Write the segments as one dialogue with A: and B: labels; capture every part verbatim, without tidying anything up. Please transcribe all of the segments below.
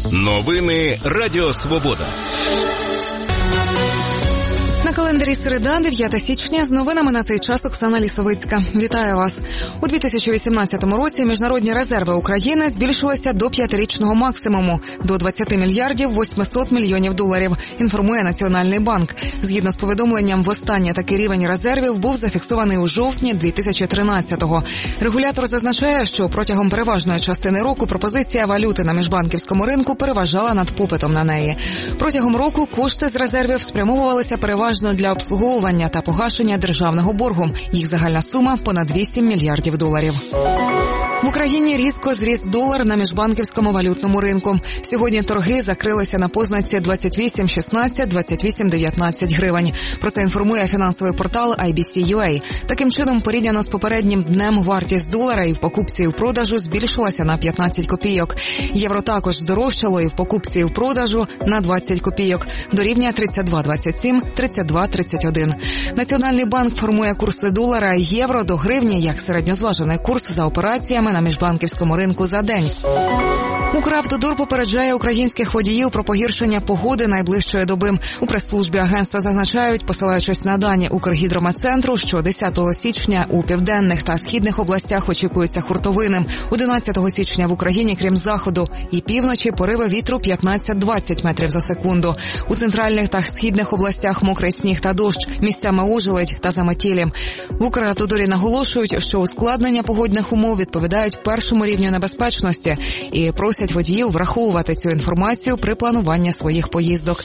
A: Новини Радіо Свобода.
B: На календарі середа, дев'яте січня, з новинами на цей час Оксана Лісовицька. Вітаю вас. У дві тисячі вісімнадцятому році міжнародні резерви України збільшилися до п'ятирічного максимуму – до двадцять мільярдів вісімсот мільйонів доларів, інформує Національний банк. Згідно з повідомленням, востаннє такий рівень резервів був зафіксований у жовтні дві тисячі тринадцятого. Регулятор зазначає, що протягом переважної частини року пропозиція валюти на міжбанківському ринку переважала над попитом на неї. Протягом року кошти з резервів спрямовувалися переважно для обслуговування та погашення державного боргу. Їх загальна сума – понад вісім мільярдів доларів. В Україні різко зріс долар на міжбанківському валютному ринку. Сьогодні торги закрилися на позначці двадцять вісім шістнадцять - двадцять вісім дев'ятнадцять гривень. Про це інформує фінансовий портал ай бі сі ю ей. Таким чином, порівняно з попереднім днем, вартість долара і в покупці, і в продажу збільшилася на п'ятнадцять копійок. Євро також здорожчало і в покупці, і в продажу на двадцять копійок. До рівня тридцять два двадцять сім - тридцять два тридцять один. Національний банк формує курси долара і євро до гривні як середньозважений курс за операціями на міжбанківському ринку за день. Укравтодор попереджає українських водіїв про погіршення погоди найближчої доби. У прес-службі агентства зазначають, посилаючись на дані Укргідрометцентру, що десятого січня у південних та східних областях очікується хуртовини. одинадцятого січня в Україні, крім заходу і півночі, пориви вітру п'ятнадцять - двадцять метрів за секунду. У центральних та східних областях мокрий сніг та дощ, місцями ожеледь та заметілі. В Укравтодорі наголошують, що ускладнення погодних умов відповідають першому рівню небезпечності і просять водіїв враховувати цю інформацію при плануванні своїх поїздок.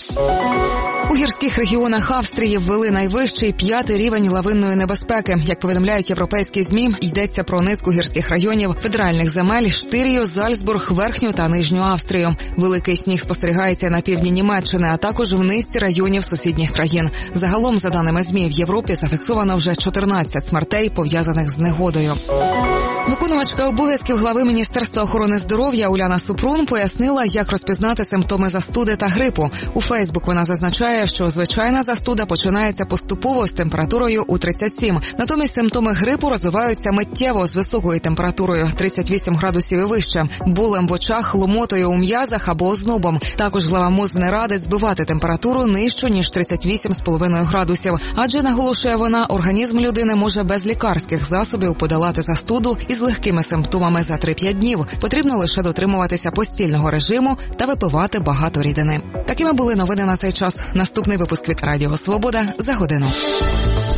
B: У гірських регіонах Австрії ввели найвищий п'ятий рівень лавинної небезпеки. Як повідомляють європейські ЗМІ, йдеться про низку гірських районів федеральних земель Штирію, Зальцбург, Верхню та Нижню Австрію. Великий сніг спостерігається на півдні Німеччини, а також в низці районів сусідніх країн. Загалом, за даними ЗМІ, в Європі зафіксовано вже чотирнадцять смертей, пов'язаних з негодою. Виконувачка обов'язків глави Міністерства охорони здоров'я Уляна Супрун пояснила, як розпізнати симптоми застуди та грипу. У Фейсбук вона зазначає, що звичайна застуда починається поступово з температурою у тридцять сім. Натомість симптоми грипу розвиваються миттєво з високою температурою – тридцять вісім градусів і вище, болем в очах, ломотою у м'язах або ознобом. Також глава МОЗ не радить збивати температуру нижчу, ніж тридцять вісім з половиною градусів. Адже, наголошує вона, організм людини може без лікарських засобів подолати застуду із легкими симптомами за три-п'ять днів. Потрібно лише дотримуватися постільного режиму та випивати багато рідини. Такими були новини на цей час. Наступний випуск від Радіо Свобода за годину.